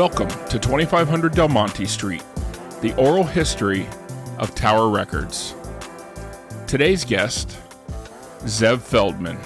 Welcome to 2500 Del Monte Street, the oral history of Tower Records. Today's guest, Zev Feldman.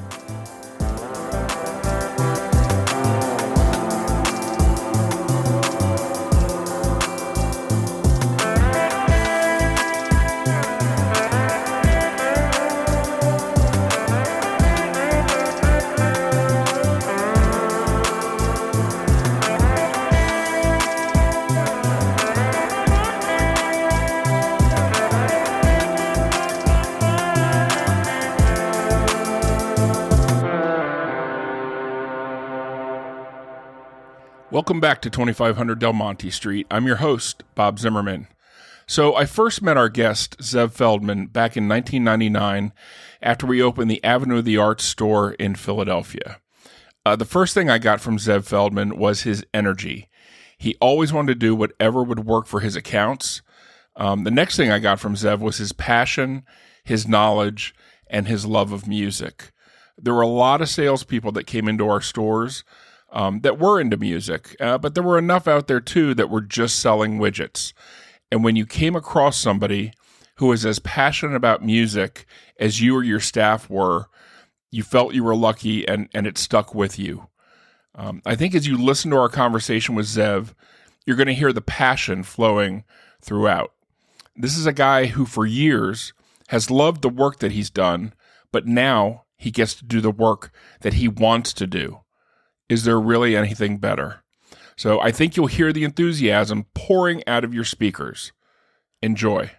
Welcome back to 2500 Del Monte Street. I'm your host, Bob Zimmerman. So I first met our guest, Zev Feldman, back in 1999 after we opened the Avenue of the Arts store in Philadelphia. The first thing I got from Zev Feldman was his energy. He always wanted to do whatever would work for his accounts. The next thing I got from Zev was his passion, his knowledge, and his love of music. There were a lot of salespeople that came into our stores that were into music, but there were enough out there too that were just selling widgets. And when you came across somebody who was as passionate about music as you or your staff were, you felt you were lucky and it stuck with you. I think as you listen to our conversation with Zev, you're going to hear the passion flowing throughout. This is a guy who for years has loved the work that he's done, but now he gets to do the work that he wants to do. Is there really anything better? So I think you'll hear the enthusiasm pouring out of your speakers. Enjoy.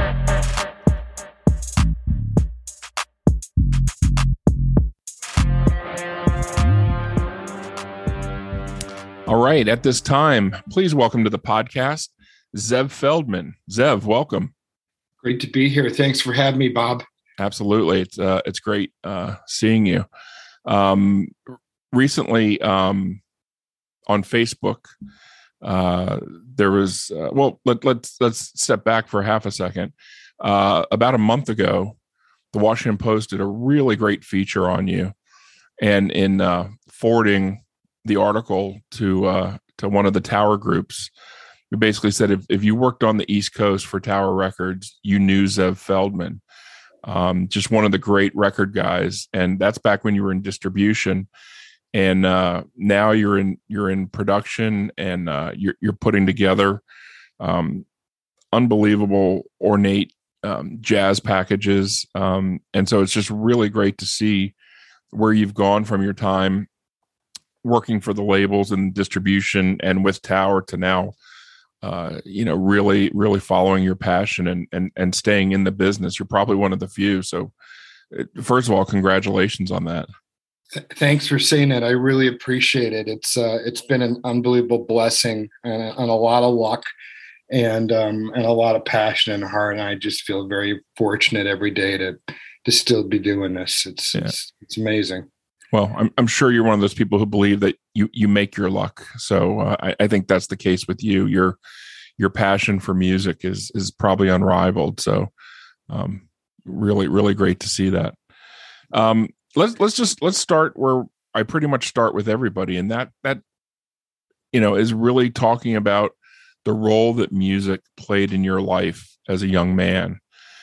All right, at this time, please welcome to the podcast, Zev Feldman. Zev, welcome. Great to be here. Thanks for having me, Bob. Absolutely. It's great seeing you. Recently, on Facebook, there was, let's step back for half a second. About a month ago, the Washington Post did a really great feature on you. And in forwarding the article to one of the Tower groups, we basically said if you worked on the East Coast for Tower Records, you knew Zev Feldman. Just one of the great record guys. And that's back when you were in distribution. And now you're in production, and you're putting together unbelievable, ornate jazz packages. And so it's just really great to see where you've gone from your time working for the labels and distribution and with Tower to now, really, really following your passion and staying in the business. You're probably one of the few. So first of all, congratulations on that. Thanks for saying it. I really appreciate it. It's been an unbelievable blessing and a lot of luck and a lot of passion and heart. And I just feel very fortunate every day to still be doing this. It's amazing. Well, I'm sure you're one of those people who believe that you make your luck. So I think that's the case with you. Your passion for music is probably unrivaled. So really, really great to see that. Let's start where I pretty much start with everybody, and that is really talking about the role that music played in your life as a young man.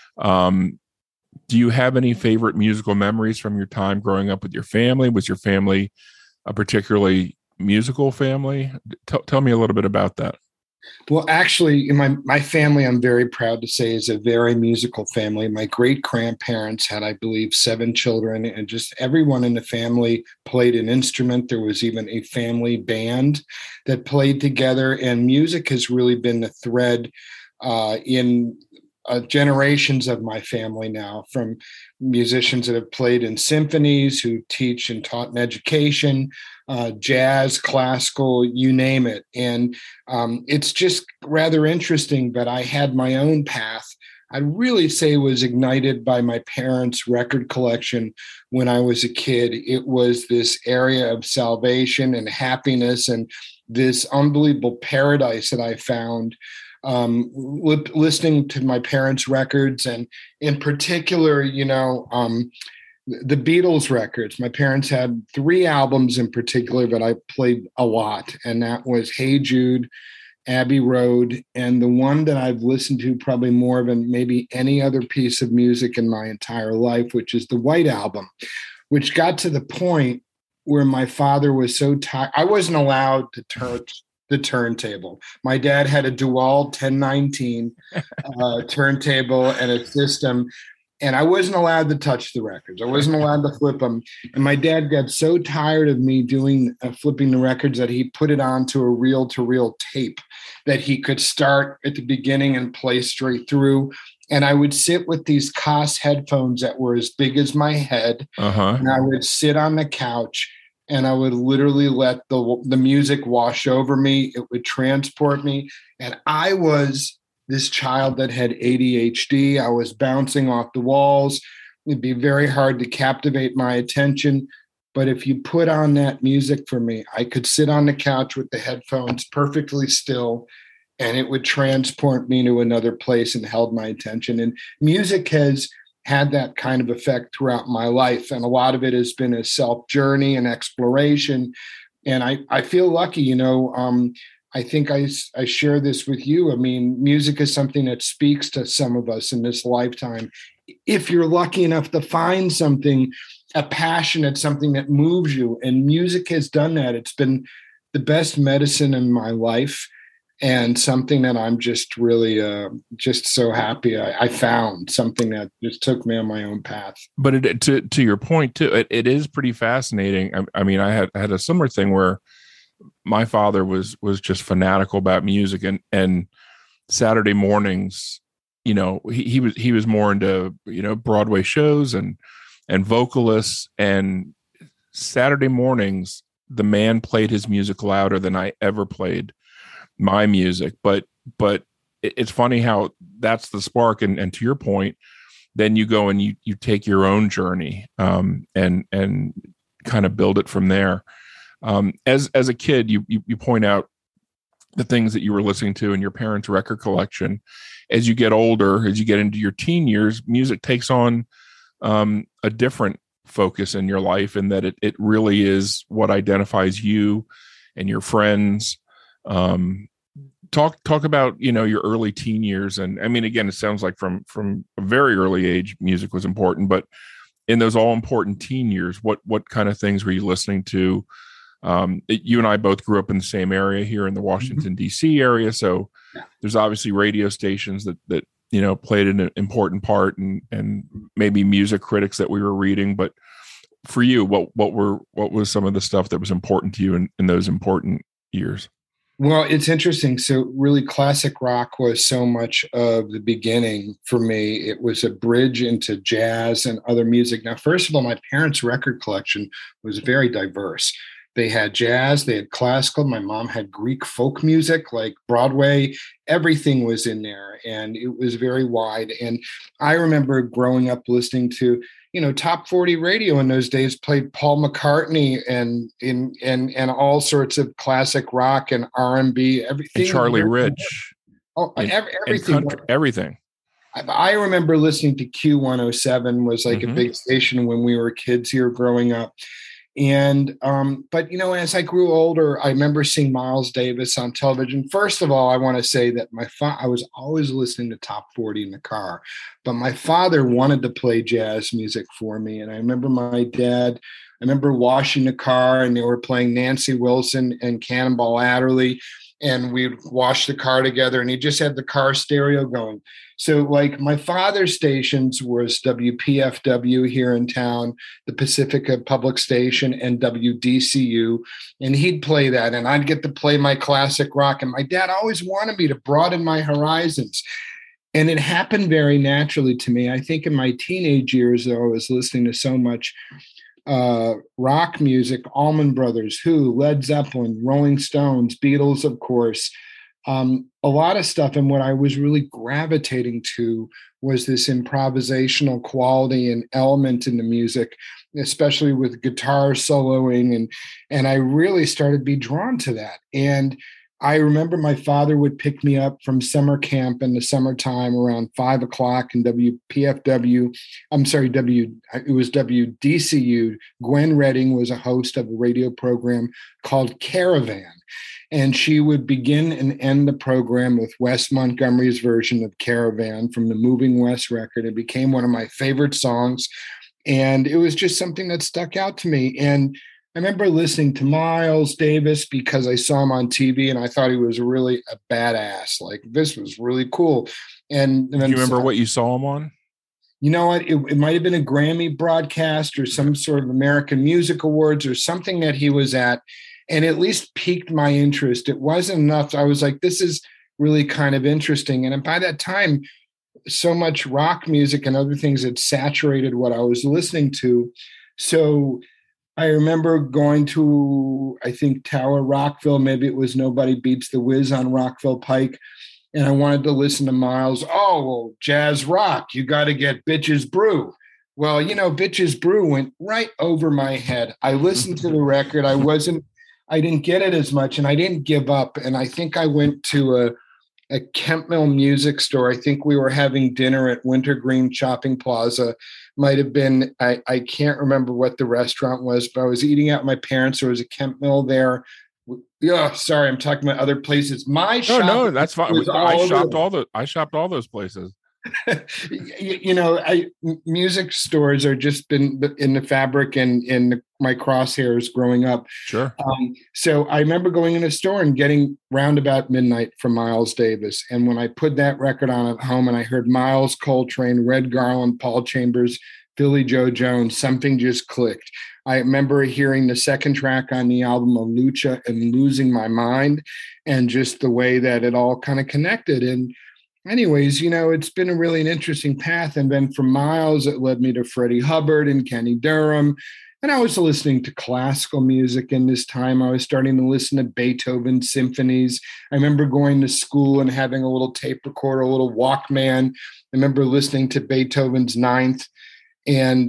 Do you have any favorite musical memories from your time growing up with your family? Was your family a particularly musical family? Tell me a little bit about that. Well, actually, in my family, I'm very proud to say, is a very musical family. My great-grandparents had, I believe, 7 children, and just everyone in the family played an instrument. There was even a family band that played together, and music has really been the thread in generations of my family now, from musicians that have played in symphonies, who teach and taught in education, jazz, classical, you name it. And it's just rather interesting that I had my own path. I'd really say was ignited by my parents' record collection when I was a kid. It was this area of salvation and happiness and this unbelievable paradise that I found listening to my parents' records, and in particular, the Beatles records. My parents had 3 albums in particular that I played a lot, and that was Hey Jude, Abbey Road, and the one that I've listened to probably more than maybe any other piece of music in my entire life, which is the White Album, which got to the point where my father was so tired. I wasn't allowed to touch the turntable. My dad had a Dual 1019 turntable and a system, and I wasn't allowed to touch the records. I wasn't allowed to flip them. And my dad got so tired of me doing flipping the records that he put it onto a reel-to-reel tape that he could start at the beginning and play straight through. And I would sit with these Koss headphones that were as big as my head. And I would sit on the couch and I would literally let the music wash over me. It would transport me. And I was this child that had ADHD. I was bouncing off the walls. It'd be very hard to captivate my attention. But if you put on that music for me, I could sit on the couch with the headphones perfectly still, and it would transport me to another place and held my attention. And music has had that kind of effect throughout my life. And a lot of it has been a self journey and exploration. And I feel lucky, I think I share this with you. I mean, music is something that speaks to some of us in this lifetime. If you're lucky enough to find something, a passion, it's something that moves you. And music has done that. It's been the best medicine in my life and something that I'm just really just so happy I found something that just took me on my own path. But to your point, too, it is pretty fascinating. I mean, I had a similar thing where my father was just fanatical about music, and Saturday mornings, he was more into, Broadway shows and vocalists, and Saturday mornings, the man played his music louder than I ever played my music. But it's funny how that's the spark. And to your point, then you go and you take your own journey, and kind of build it from there. As a kid, you point out the things that you were listening to in your parents' record collection. As you get older, as you get into your teen years, music takes on a different focus in your life, and that it really is what identifies you and your friends. Talk about, your early teen years. And I mean, again, it sounds like from a very early age, music was important, but in those all important teen years, what kind of things were you listening to? You and I both grew up in the same area here in the Washington, D.C. area. So there's obviously radio stations that played an important part, and maybe music critics that we were reading. But for you, what was some of the stuff that was important to you in those important years? Well, it's interesting. So really classic rock was so much of the beginning for me. It was a bridge into jazz and other music. Now, first of all, my parents' record collection was very diverse. They had jazz, they had classical. My mom had Greek folk music, like Broadway. Everything was in there, and it was very wide. And I remember growing up listening to, top 40 radio in those days played Paul McCartney and all sorts of classic rock and R&B, everything. And Charlie Rich. Everything. Everything. I remember listening to Q107 was like a big station when we were kids here growing up. And, but, as I grew older, I remember seeing Miles Davis on television. First of all, I want to say that I was always listening to top 40 in the car, but my father wanted to play jazz music for me. And I remember I remember washing the car, and they were playing Nancy Wilson and Cannonball Adderley, and we'd wash the car together, and he just had the car stereo going. So like my father's stations was WPFW here in town, the Pacifica Public Station, and WDCU. And he'd play that, and I'd get to play my classic rock. And my dad always wanted me to broaden my horizons. And it happened very naturally to me. I think in my teenage years, though, I was listening to so much rock music, Allman Brothers, Who, Led Zeppelin, Rolling Stones, Beatles, of course. A lot of stuff. And what I was really gravitating to was this improvisational quality and element in the music, especially with guitar soloing. And I really started to be drawn to that. And I remember my father would pick me up from summer camp in the summertime around 5 o'clock in WPFW. I'm sorry, it was WDCU. Gwen Redding was a host of a radio program called Caravan. And she would begin and end the program with Wes Montgomery's version of Caravan from the Moving West record. It became one of my favorite songs. And it was just something that stuck out to me. And I remember listening to Miles Davis because I saw him on TV and I thought he was really a badass. Like, this was really cool. And do you remember what you saw him on? You know what? It might have been a Grammy broadcast or some sort of American Music Awards or something that he was at, and at least piqued my interest. It wasn't enough. I was like, this is really kind of interesting. And by that time, so much rock music and other things had saturated what I was listening to. So I remember going to, I think, Tower Rockville. Maybe it was Nobody Beats the Wiz on Rockville Pike. And I wanted to listen to Miles. Oh, well, jazz rock. You got to get Bitches Brew. Well, Bitches Brew went right over my head. I listened to the record. I didn't get it as much, and I didn't give up. And I think I went to a Kemp Mill music store. I think we were having dinner at Wintergreen Shopping Plaza. Might have been, I can't remember what the restaurant was, but I was eating out at my parents'. There was a Kemp Mill there. Yeah, sorry, I'm talking about other places. No, that's fine. I shopped all those places. Music stores are just been in the fabric and in my crosshairs growing up. Sure. So I remember going in a store and getting Roundabout Midnight from Miles Davis. And when I put that record on at home and I heard Miles Coltrane, Red Garland, Paul Chambers, Philly Joe Jones, something just clicked. I remember hearing the second track on the album of Lucha and losing my mind, and just the way that it all kind of connected. And anyways, it's been an interesting path. And then from Miles, it led me to Freddie Hubbard and Kenny Durham. And I was listening to classical music in this time. I was starting to listen to Beethoven symphonies. I remember going to school and having a little tape recorder, a little Walkman. I remember listening to Beethoven's Ninth. And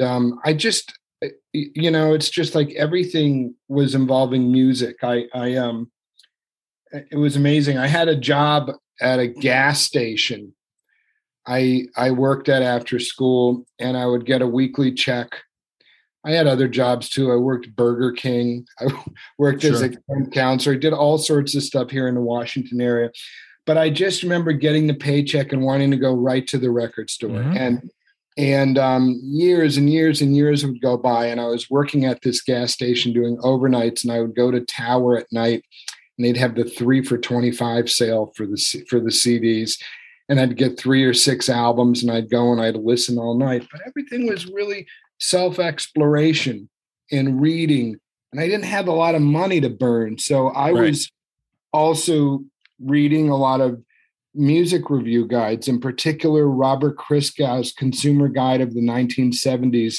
it's just like everything was involving music. It was amazing. I had a job at a gas station I worked at after school, and I would get a weekly check. I had other jobs too. I worked Burger King. I worked as a counselor. I did all sorts of stuff here in the Washington area. But I just remember getting the paycheck and wanting to go right to the record store. Mm-hmm. And years and years and years would go by, and I was working at this gas station doing overnights, and I would go to Tower at night, and they'd have the 3 for $25 sale for the CDs, and I'd get 3 or 6 albums, and I'd go and I'd listen all night. But everything was really self-exploration and reading, and I didn't have a lot of money to burn, so I was also reading a lot of music review guides, in particular Robert Christgau's Consumer Guide of the 1970s.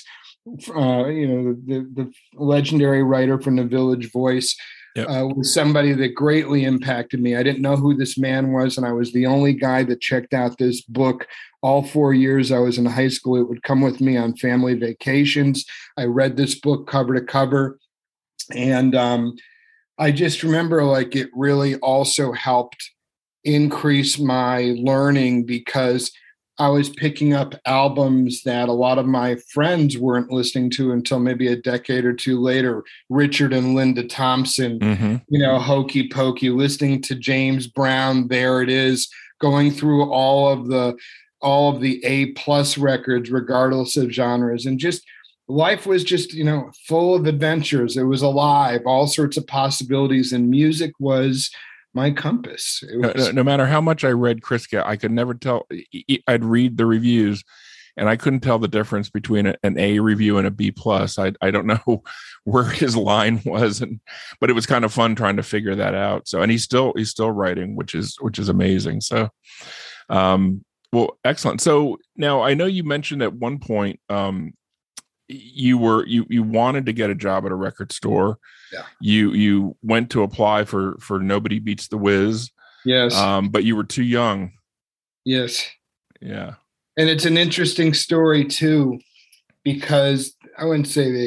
The legendary writer from the Village Voice. Yep. Was somebody that greatly impacted me. I didn't know who this man was, and I was the only guy that checked out this book. All 4 years I was in high school, it would come with me on family vacations. I read this book cover to cover, and I just remember it really also helped increase my learning, because I was picking up albums that a lot of my friends weren't listening to until maybe a decade or two later. Richard and Linda Thompson, mm-hmm. Hokey Pokey, listening to James Brown, There It Is, going through all of the A+ records, regardless of genres. And just life was just, full of adventures. It was alive, all sorts of possibilities, and music was my compass. No matter how much I read Christgau, I could never tell. I'd read the reviews, and I couldn't tell the difference between an A review and a B+. I don't know where his line was, but it was kind of fun trying to figure that out. So, and he's still writing, which is amazing. So, well, excellent. So now I know you mentioned at one point you wanted to get a job at a record store. Yeah. You went to apply for Nobody Beats the Wiz. Yes. But you were too young. Yes. Yeah. And it's an interesting story too, because I wouldn't say they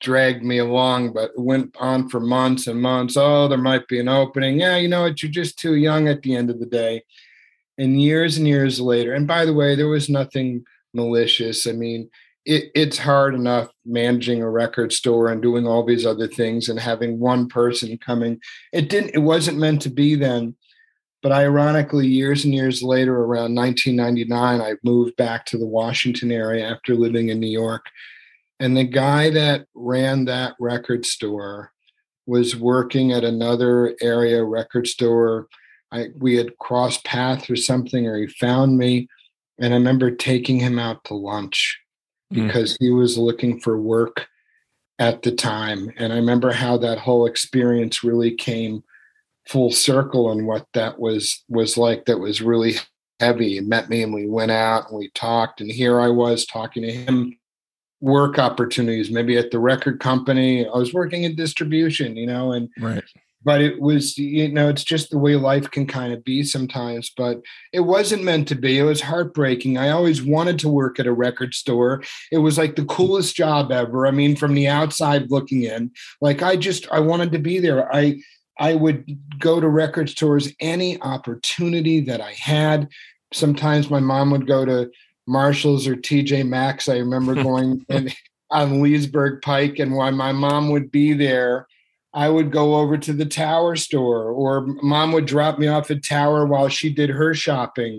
dragged me along, but it went on for months and months. Oh, there might be an opening. Yeah, you know what? You're just too young at the end of the day. And years later, and by the way, there was nothing malicious. I mean, it's hard enough managing a record store and doing all these other things and having one person coming. It wasn't meant to be then. But ironically, years and years later, around 1999, I moved back to the Washington area after living in New York. And the guy that ran that record store was working at another area record store. We had crossed paths or something, or he found me. And I remember taking him out to lunch because he was looking for work at the time. And I remember how that whole experience really came full circle and what that was like. That was really heavy. He met me and we went out and we talked. And here I was talking to him, work opportunities, maybe at the record company. I was working in distribution, and right. But it was, it's just the way life can kind of be sometimes, but it wasn't meant to be. It was heartbreaking. I always wanted to work at a record store. It was like the coolest job ever. I mean, from the outside looking in, like I wanted to be there. I would go to record stores any opportunity that I had. Sometimes my mom would go to Marshall's or TJ Maxx. I remember going on Leesburg Pike, and while my mom would be there, I would go over to the Tower store, or mom would drop me off at Tower while she did her shopping.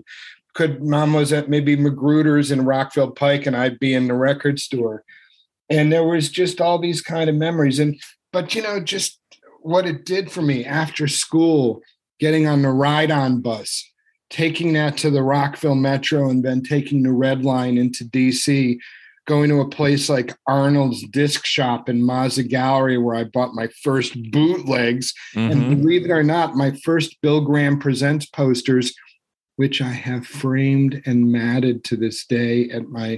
Mom was at maybe Magruder's in Rockville Pike, and I'd be in the record store. And there was just all these kind of memories. But just what it did for me after school, getting on the ride-on bus, taking that to the Rockville Metro, and then taking the Red Line into DC, going to a place like Arnold's Disc Shop in Mazza Gallery, where I bought my first bootlegs. And believe it or not, my first Bill Graham Presents posters, which I have framed and matted to this day at my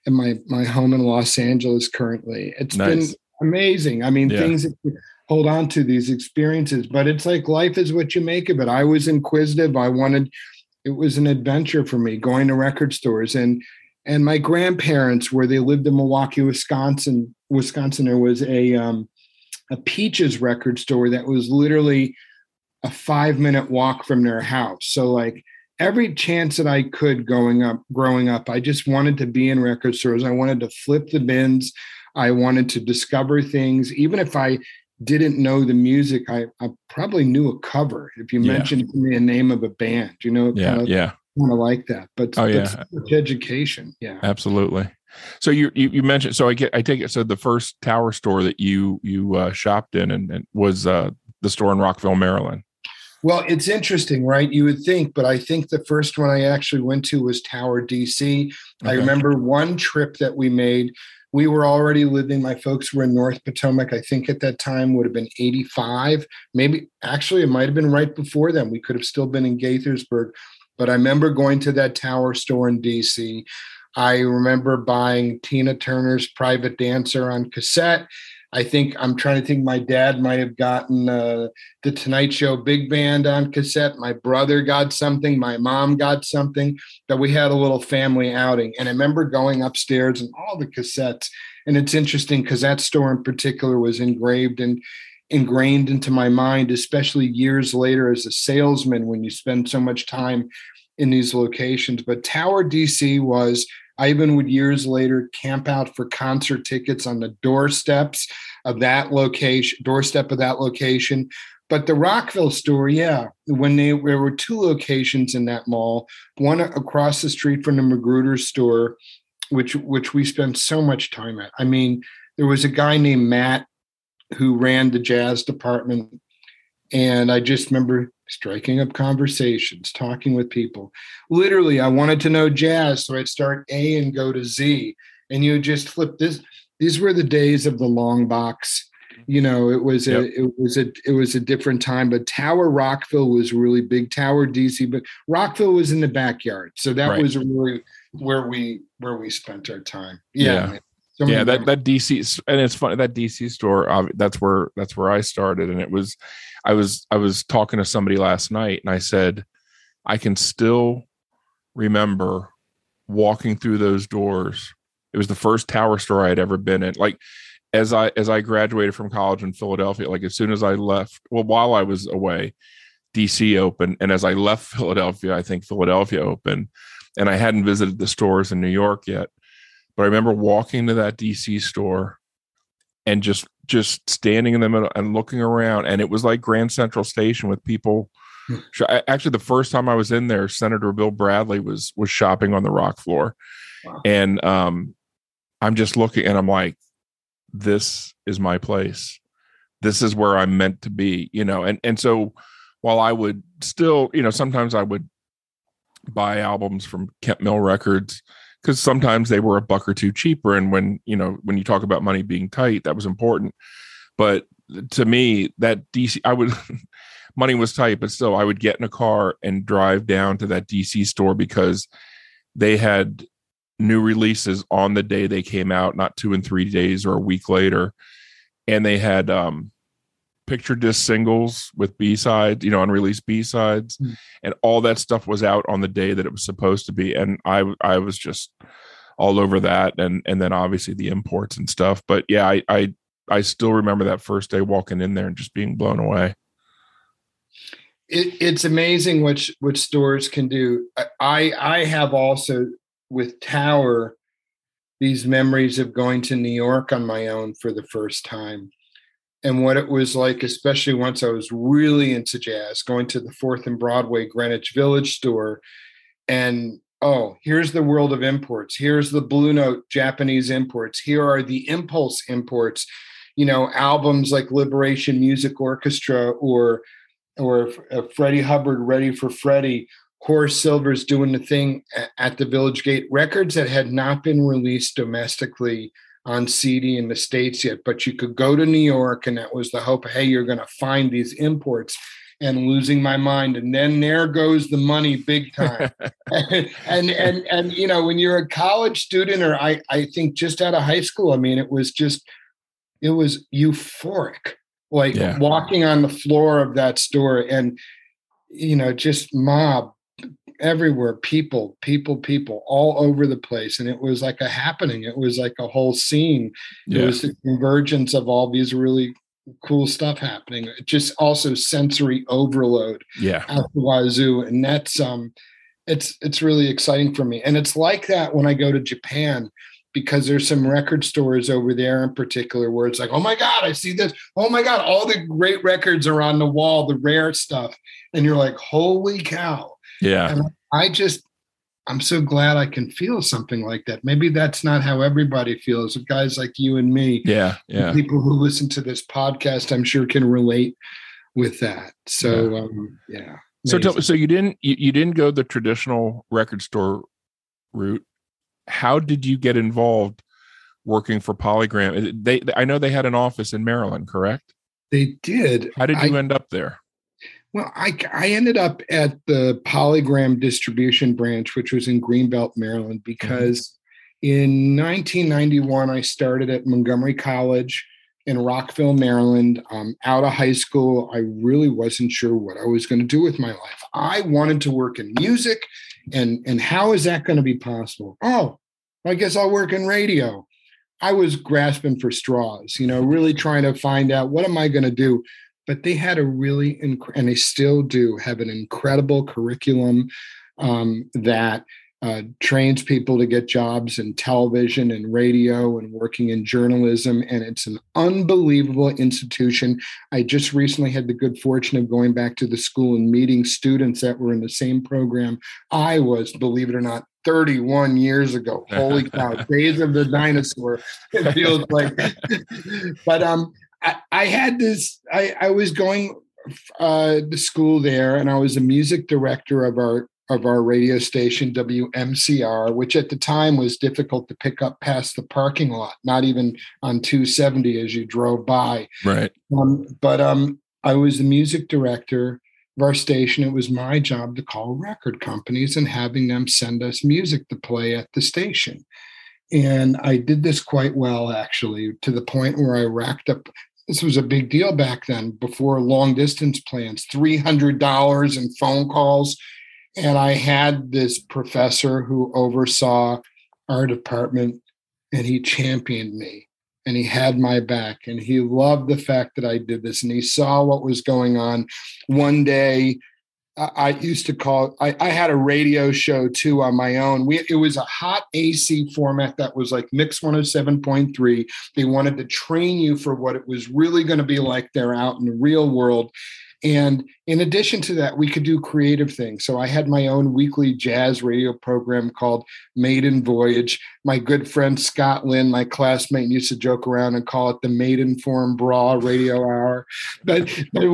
home in Los Angeles currently. It's been amazing. I mean, things that hold on to these experiences, but it's like life is what you make of it. I was inquisitive. It was an adventure for me going to record stores, and my grandparents, where they lived in Milwaukee, Wisconsin, there was a Peaches record store that was literally a 5-minute walk from their house. So like every chance that I could growing up, I just wanted to be in record stores. I wanted to flip the bins. I wanted to discover things. Even if I didn't know the music, I probably knew a cover. If you mentioned to me a name of a band, kind of like that. But that's education. Yeah, absolutely. So you mentioned, so I take it. So the first Tower store that you shopped in and was the store in Rockville, Maryland. Well, it's interesting, right? You would think, but I think the first one I actually went to was Tower DC. Okay. I remember one trip that we made. We were already living, my folks were in North Potomac. I think at that time would have been 85. Maybe, actually, it might have been right before then. We could have still been in Gaithersburg. But I remember going to that Tower store in DC. I remember buying Tina Turner's Private Dancer on cassette. I'm trying to think, my dad might have gotten the Tonight Show Big Band on cassette. My brother got something. My mom got something. That we had a little family outing. And I remember going upstairs and all the cassettes. And it's interesting because that store in particular was ingrained into my mind, especially years later as a salesman when you spend so much time in these locations. But Tower DC I even would years later camp out for concert tickets on the doorstep of that location. But the Rockville store, when there were two locations in that mall, one across the street from the Magruder store, which we spent so much time at. I mean, there was a guy named Matt who ran the jazz department. And I just remember striking up conversations, talking with people. Literally, I wanted to know jazz, so I'd start A and go to Z. And you just flip this. These were the days of the long box. It was a different time. But Tower Rockville was really big. Tower DC, but Rockville was in the backyard, so that was really where we spent our time. Yeah. That DC, and it's funny, that DC store, that's where I started. And I was talking to somebody last night, and I said, I can still remember walking through those doors. It was the first Tower store I had ever been in. Like, as I graduated from college in Philadelphia, like as soon as I left, well, while I was away, DC opened, and as I left Philadelphia, I think Philadelphia opened, and I hadn't visited the stores in New York yet, but I remember walking to that DC store and just standing in the middle and looking around, and it was like Grand Central Station with people. Actually, the first time I was in there, Senator Bill Bradley was shopping on the rock floor. Wow. And I'm just looking, and I'm like, this is my place. This is where I'm meant to be, and so while I would still, sometimes I would buy albums from Kent Mill Records, because sometimes they were a buck or two cheaper. And when you talk about money being tight, that was important. But to me, that DC, money was tight, but still I would get in a car and drive down to that DC store because they had new releases on the day they came out, not 2 and 3 days or a week later. And they had picture disc singles with B-sides, unreleased B-sides, and all that stuff was out on the day that it was supposed to be. And I was just all over that. And then obviously the imports and stuff. But yeah, I still remember that first day walking in there and just being blown away. It's amazing what stores can do. I have also, with Tower, these memories of going to New York on my own for the first time, and what it was like, especially once I was really into jazz, going to the 4th and Broadway Greenwich Village store, and here's the world of imports. Here's the Blue Note Japanese imports. Here are the Impulse imports, albums like Liberation Music Orchestra or Freddie Hubbard, Ready for Freddie, Horace Silver's doing the thing at the Village Gate, records that had not been released domestically on CD in the States yet, but you could go to New York, and that was the hope, hey, you're going to find these imports, and losing my mind. And then there goes the money big time. and when you're a college student, or I think just out of high school, it was euphoric, walking on the floor of that store and, just mob everywhere, people all over the place. And it was like a happening. It was like a whole scene. Yeah. It was the convergence of all these really cool stuff happening. Just also sensory overload. Yeah. At the wazoo. And that's, it's really exciting for me. And it's like that when I go to Japan, because there's some record stores over there in particular where it's like, oh my God, I see this. Oh my God, all the great records are on the wall, the rare stuff. And you're like, holy cow. Yeah. And I'm so glad I can feel something like that. Maybe that's not how everybody feels. Guys like you and me. Yeah. Yeah. People who listen to this podcast, I'm sure, can relate with that. So, yeah. So you didn't go the traditional record store route. How did you get involved working for Polygram? I know they had an office in Maryland, correct? They did. How did you end up there? Well, I ended up at the Polygram distribution branch, which was in Greenbelt, Maryland, because in 1991, I started at Montgomery College in Rockville, Maryland. Out of high school, I really wasn't sure what I was going to do with my life. I wanted to work in music, and how is that going to be possible? Oh, I guess I'll work in radio. I was grasping for straws, really trying to find out, what am I going to do? But they had a really, and they still do have an incredible curriculum that trains people to get jobs in television and radio and working in journalism. And it's an unbelievable institution. I just recently had the good fortune of going back to the school and meeting students that were in the same program I was, believe it or not, 31 years ago. Holy cow, days of the dinosaur, it feels like. But I had this, I was going to school there, and I was a music director of our radio station, WMCR, which at the time was difficult to pick up past the parking lot, not even on 270 as you drove by. Right. But I was the music director of our station. It was my job to call record companies and having them send us music to play at the station. And I did this quite well, actually, to the point where I racked up, this was a big deal back then, before long distance plans, $300 in phone calls. And I had this professor who oversaw our department, and he championed me. and he had my back, and he loved the fact that I did this, and he saw what was going on. One day, I used to call. I had a radio show too on my own. It was a hot AC format that was like Mix 107.3. They wanted to train you for what it was really going to be like there out in the real world. And in addition to that, we could do creative things. So I had my own weekly jazz radio program called Maiden Voyage. My good friend Scott Lynn, my classmate, used to joke around and call it the Maiden Form Bra Radio Hour. But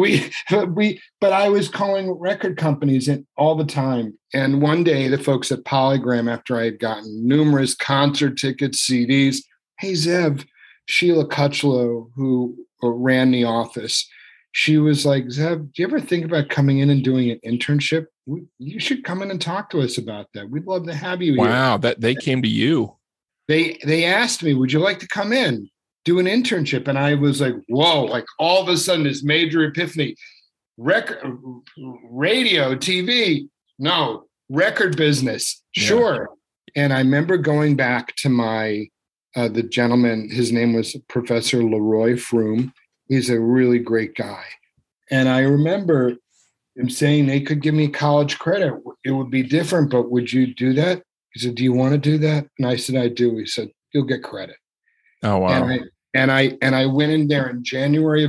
I was calling record companies all the time. And one day, the folks at Polygram, after I had gotten numerous concert tickets, CDs, hey, Zev, Sheila Cutchlow, who ran the office, she was like, Zev, do you ever think about coming in and doing an internship? You should come in and talk to us about that. We'd love to have you here. Wow, that they came to you. They asked me, would you like to come in, do an internship? And I was like, whoa, like all of a sudden this major epiphany. Record, radio, TV, no, record business, sure. Yeah. And I remember going back to my, the gentleman, his name was Professor Leroy Froome. He's a really great guy. And I remember him saying they could give me college credit. It would be different, but would you do that? He said, do you want to do that? And I said, I do. He said, you'll get credit. Oh, wow. And I went in there in January of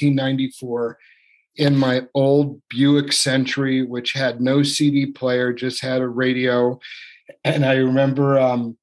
1994 in my old Buick Century, which had no CD player, just had a radio. And I remember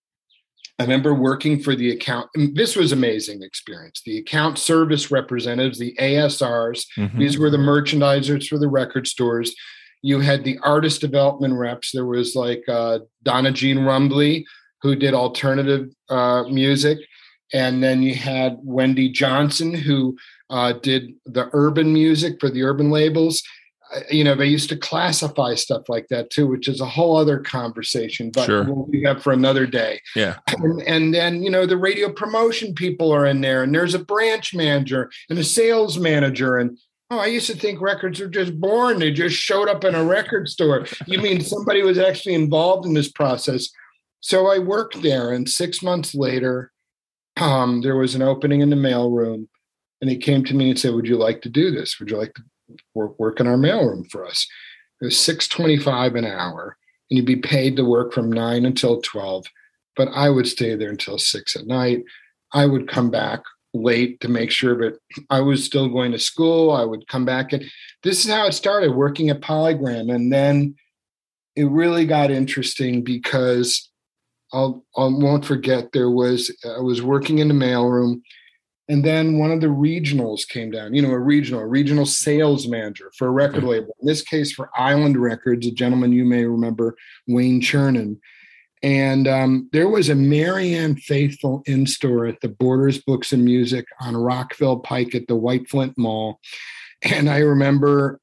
working for the account. This was an amazing experience. The account service representatives, the ASRs, these were the merchandisers for the record stores. You had the artist development reps. There was like Donna Jean Rumbly, who did alternative music. And then you had Wendy Johnson, who did the urban music for the urban labels. They used to classify stuff like that too, which is a whole other conversation, but we'll leave that for another day. Yeah. And then, the radio promotion people are in there, and there's a branch manager and a sales manager. And, I used to think records are just born. They just showed up in a record store. You mean somebody was actually involved in this process? So I worked there, and 6 months later, there was an opening in the mailroom, and he came to me and said, would you like to do this? Would you like to work in our mailroom for us? It was $6.25 an hour, and you'd be paid to work from 9 until 12. But I would stay there until 6 at night. I would come back late to make sure that I was still going to school. I would come back, and this is how it started, working at Polygram. And then it really got interesting because I won't forget, I was working in the mailroom. And then one of the regionals came down, a regional sales manager for a record label, in this case for Island Records, a gentleman you may remember, Wayne Chernin. And there was a Marianne Faithfull in-store at the Borders Books and Music on Rockville Pike at the White Flint Mall. And I remember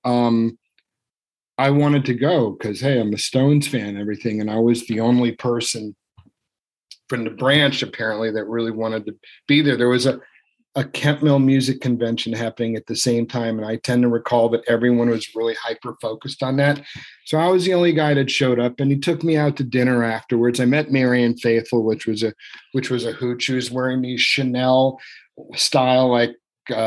I wanted to go because, hey, I'm a Stones fan and everything. And I was the only person from the branch, apparently, that really wanted to be there. There was a Kent Mill Music Convention happening at the same time. And I tend to recall that everyone was really hyper-focused on that. So I was the only guy that showed up, and he took me out to dinner afterwards. I met Marianne Faithfull, which was a hoot. She was wearing these Chanel style, like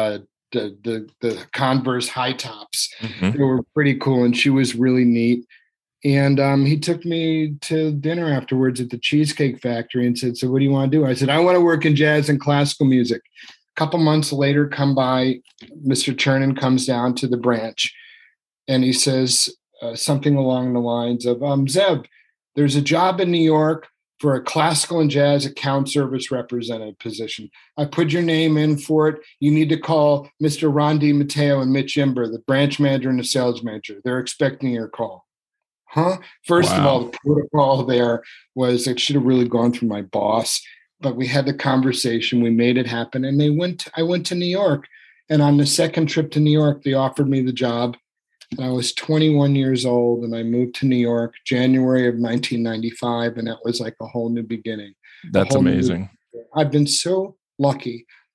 the Converse high tops. They were pretty cool, and she was really neat. And he took me to dinner afterwards at the Cheesecake Factory and said, so what do you want to do? I said, I want to work in jazz and classical music. Couple months later, Mr. Chernin comes down to the branch, and he says something along the lines of, Zev, there's a job in New York for a classical and jazz account service representative position. I put your name in for it. You need to call Mr. Ron DiMatteo and Mitch Imber, the branch manager and the sales manager. They're expecting your call. Huh? First of all, the protocol there was, it should have really gone through my boss. But we had the conversation, we made it happen, and I went to New York. And on the second trip to New York, they offered me the job. And I was 21 years old, and I moved to New York January of 1995, and that was like a whole new beginning. That's amazing. I've been so lucky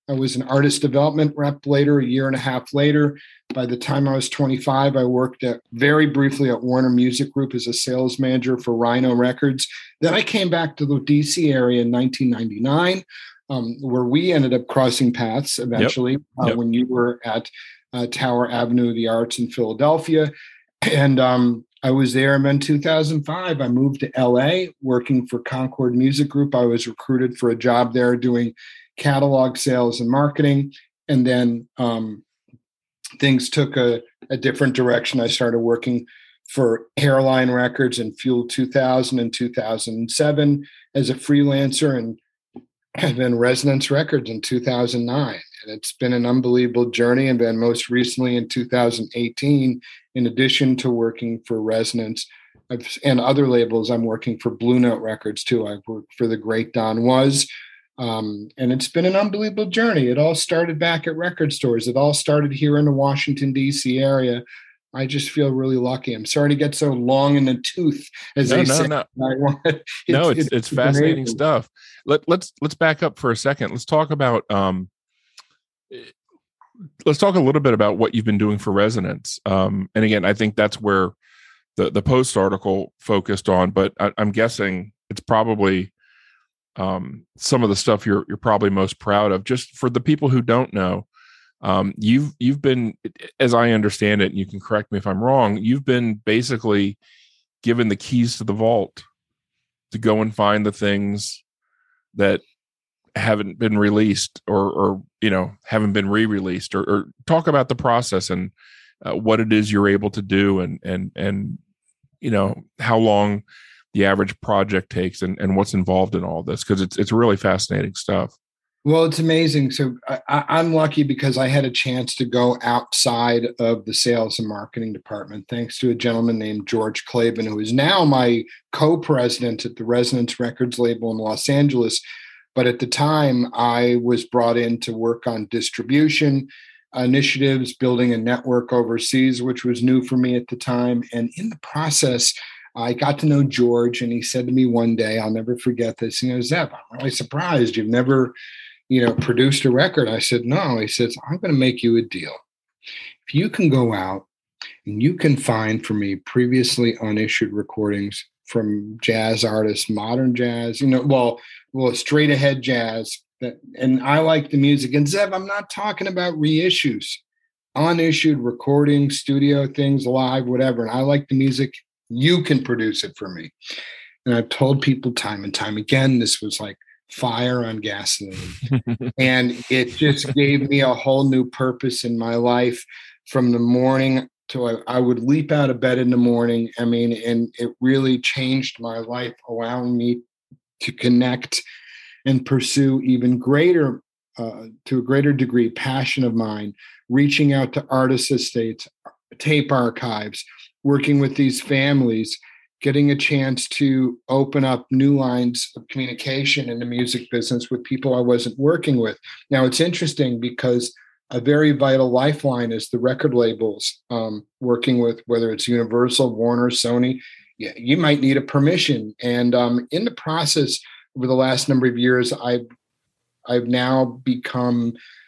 I was an artist development rep later, a year and a half later. By the time I was 25, I worked very briefly at Warner Music Group as a sales manager for Rhino Records. Then I came back to the DC area in 1999, where we ended up crossing paths eventually. Yep. When you were at Tower Avenue of the Arts in Philadelphia. And I was there. And then 2005, I moved to LA working for Concord Music Group. I was recruited for a job there doing catalog sales and marketing. And then things took a different direction. I started working for Hairline Records and Fuel 2000 and 2007 as a freelancer, and then Resonance Records in 2009. And it's been an unbelievable journey. And then most recently in 2018, in addition to working for Resonance and other labels, I'm working for Blue Note Records too. I've worked for the great Don Was. And it's been an unbelievable journey. It all started back at record stores. It all started here in the Washington, D.C. area. I just feel really lucky. I'm sorry to get so long in the tooth, as they say. No, it's fascinating amazing stuff. Let's back up for a second. Let's talk about let's talk a little bit about what you've been doing for Resonance. And again, I think that's where the Post article focused on. But I'm guessing it's probably some of the stuff you're probably most proud of. Just for the people who don't know, you've been, as I understand it, and you can correct me if I'm wrong, you've been basically given the keys to the vault to go and find the things that haven't been released or haven't been re-released, or talk about the process and what it is you're able to do, and how long the average project takes and what's involved in all this, because it's really fascinating stuff. Well, it's amazing. So I'm lucky because I had a chance to go outside of the sales and marketing department, thanks to a gentleman named George Klaben, who is now my co-president at the Resonance Records label in Los Angeles. But at the time, I was brought in to work on distribution initiatives, building a network overseas, which was new for me at the time. And in the process, I got to know George, and he said to me one day, I'll never forget this, Zev, I'm really surprised you've never produced a record. I said, no. He says, I'm going to make you a deal. If you can go out and you can find for me previously unissued recordings from jazz artists, modern jazz, straight ahead jazz, and I like the music. And Zev, I'm not talking about reissues, unissued recordings, studio things, live, whatever. And I like the music. You can produce it for me. And I've told people time and time again, this was like fire on gasoline. And it just gave me a whole new purpose in my life. From the morning to I would leap out of bed in the morning. I mean, and it really changed my life, allowing me to connect and pursue even greater, to a greater degree, passion of mine, reaching out to artist estates, tape archives, working with these families, getting a chance to open up new lines of communication in the music business with people I wasn't working with. Now, it's interesting because a very vital lifeline is the record labels, working with, whether it's Universal, Warner, Sony. Yeah, you might need a permission. And in the process, over the last number of years, I've now become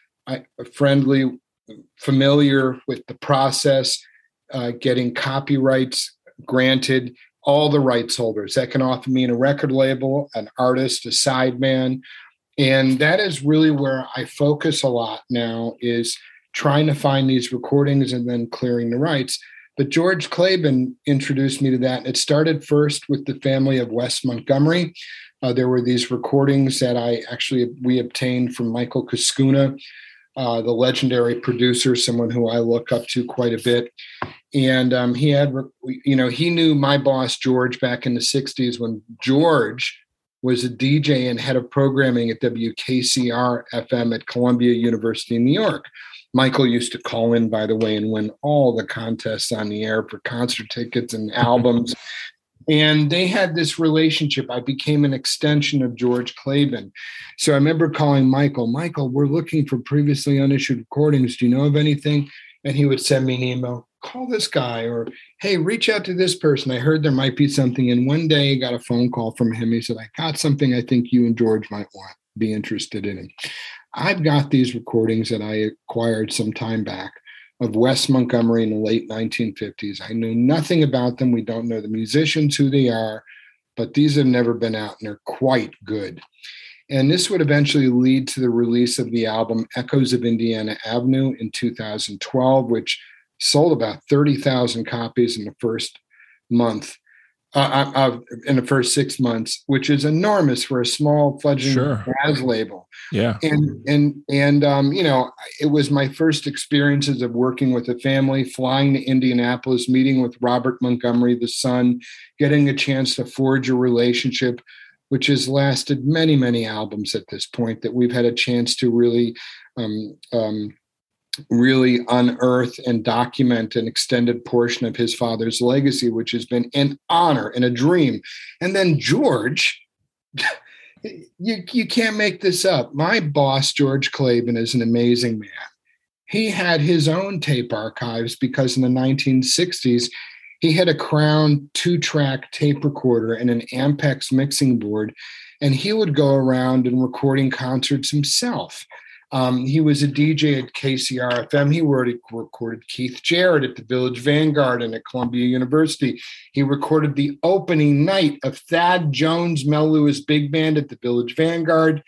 familiar with the process, getting copyrights granted. All the rights holders that can often mean a record label, an artist, a sideman. And that is really where I focus a lot now, is trying to find these recordings and then clearing the rights. But George Klaben introduced me to that. It started first with the family of Wes Montgomery. There were these recordings that we obtained from Michael Kaskuna, the legendary producer, someone who I look up to quite a bit. And he knew my boss, George, back in the 60s when George was a DJ and head of programming at WKCR FM at Columbia University in New York. Michael used to call in, by the way, and win all the contests on the air for concert tickets and albums. And they had this relationship. I became an extension of George Klaben. So I remember calling Michael, we're looking for previously unissued recordings. Do you know of anything? And he would send me an email, call this guy, or, hey, reach out to this person. I heard there might be something. And one day I got a phone call from him. He said, I got something I think you and George might want. be interested in him. I've got these recordings that I acquired some time back of Wes Montgomery in the late 1950s. I knew nothing about them. We don't know the musicians, who they are, but these have never been out, and they're quite good. And this would eventually lead to the release of the album Echoes of Indiana Avenue in 2012, which sold about 30,000 copies in the first month. In the first 6 months, which is enormous for a small fledgling jazz label. Yeah. And it was my first experiences of working with a family, flying to Indianapolis, meeting with Robert Montgomery, the son, getting a chance to forge a relationship, which has lasted many, many albums at this point, that we've had a chance to really unearth and document an extended portion of his father's legacy, which has been an honor and a dream. And then George, you can't make this up. My boss, George Klaban, is an amazing man. He had his own tape archives because in the 1960s, he had a Crown 2-track tape recorder and an Ampex mixing board, and he would go around and recording concerts himself. He was a DJ at KCRFM. He recorded Keith Jarrett at the Village Vanguard and at Columbia University. He recorded the opening night of Thad Jones' Mel Lewis Big Band at the Village Vanguard,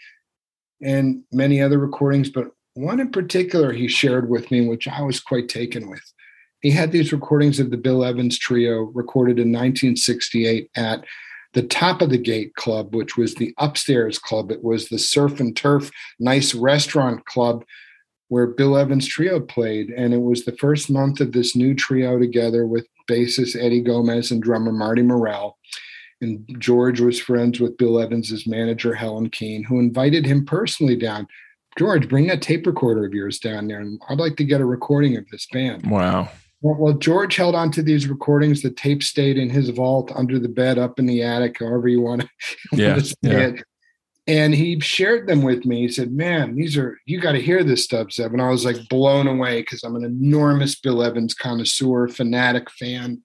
and many other recordings. But one in particular he shared with me, which I was quite taken with. He had these recordings of the Bill Evans Trio recorded in 1968 at the Top of the Gate Club, which was the upstairs club. It was the Surf and Turf nice restaurant club where Bill Evans Trio played. And it was the first month of this new trio together with bassist Eddie Gomez and drummer Marty Morell. And George was friends with Bill Evans's manager, Helen Keane, who invited him personally down. George, bring that tape recorder of yours down there, and I'd like to get a recording of this band. Wow. Well, George held on to these recordings. The tape stayed in his vault, under the bed, up in the attic, however you want to say it. And he shared them with me. He said, man, you got to hear this stuff, Zeb. And I was like blown away because I'm an enormous Bill Evans connoisseur, fanatic fan.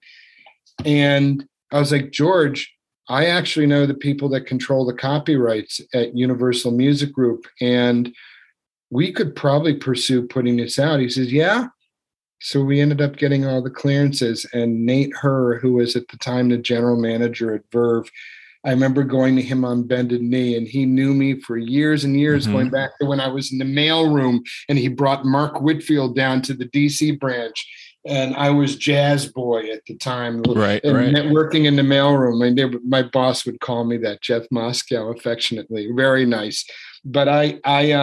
And I was like, George, I actually know the people that control the copyrights at Universal Music Group, and we could probably pursue putting this out. He says, yeah. So we ended up getting all the clearances, and Nate Herr, who was at the time the general manager at Verve, I remember going to him on bended knee, and he knew me for years and years, going back to when I was in the mailroom, and he brought Mark Whitfield down to the DC branch, and I was jazz boy at the time, working in the mailroom. My boss would call me that, Jeff Moscow, affectionately. Very nice. But I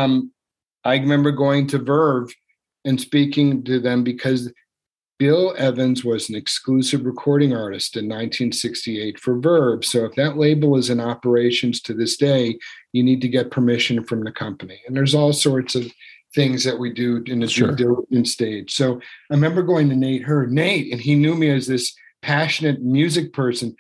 remember going to Verve and speaking to them because Bill Evans was an exclusive recording artist in 1968 for Verve. So if that label is in operations to this day, you need to get permission from the company. And there's all sorts of things that we do in the due diligence stage. So I remember going to Nate Herr, and he knew me as this passionate music person.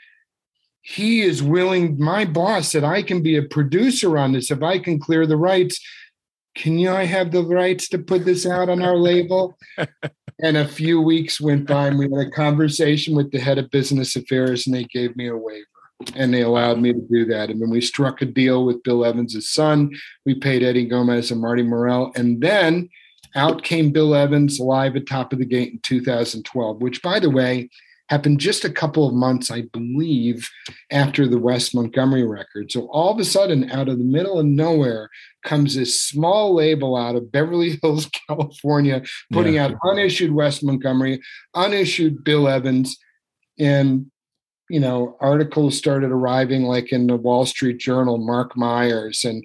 He is willing, my boss said, I can be a producer on this if I can clear the rights. Can I have the rights to put this out on our label? And a few weeks went by, and we had a conversation with the head of business affairs, and they gave me a waiver, and they allowed me to do that. And then we struck a deal with Bill Evans' son. We paid Eddie Gomez and Marty Morell. And then out came Bill Evans live at Top of the Gate in 2012, which, by the way, happened just a couple of months, I believe, after the Wes Montgomery record. So all of a sudden, out of the middle of nowhere, comes this small label out of Beverly Hills, California, putting out unissued Wes Montgomery, unissued Bill Evans, and articles started arriving like in the Wall Street Journal, Mark Myers, and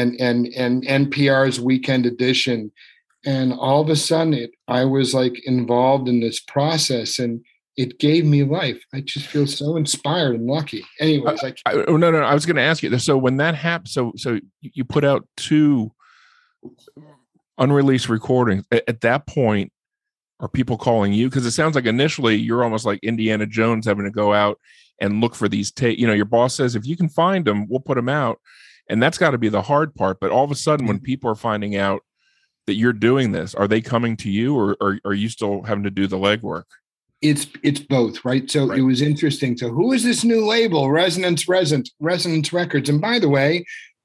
NPR's Weekend Edition, and all of a sudden, I was like involved in this process, and it gave me life. I just feel so inspired and lucky. Anyways, I was going to ask you. So when that happened, so you put out 2 unreleased recordings. At that point, are people calling you? Because it sounds like initially you're almost like Indiana Jones having to go out and look for these your boss says, if you can find them, we'll put them out. And that's got to be the hard part. But all of a sudden, when people are finding out that you're doing this, are they coming to you, or are you still having to do the legwork? It's both, right? So It was interesting. So who is this new label, Resonance Records? And by the way,